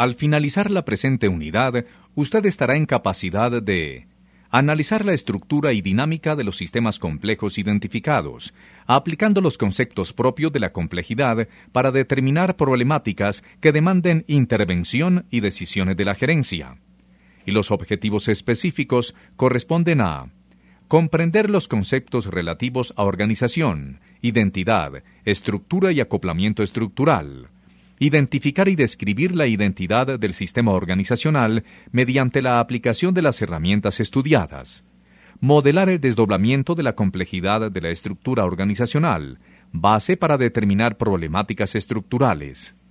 Al finalizar la presente unidad, usted estará en capacidad de analizar la estructura y dinámica de los sistemas complejos identificados, aplicando los conceptos propios de la complejidad para determinar problemáticas que demanden intervención y decisiones de la gerencia. Y los objetivos específicos corresponden a comprender los conceptos relativos a organización, identidad, estructura y acoplamiento estructural, identificar y describir la identidad del sistema organizacional mediante la aplicación de las herramientas estudiadas, modelar el desdoblamiento de la complejidad de la estructura organizacional, base para determinar problemáticas estructurales,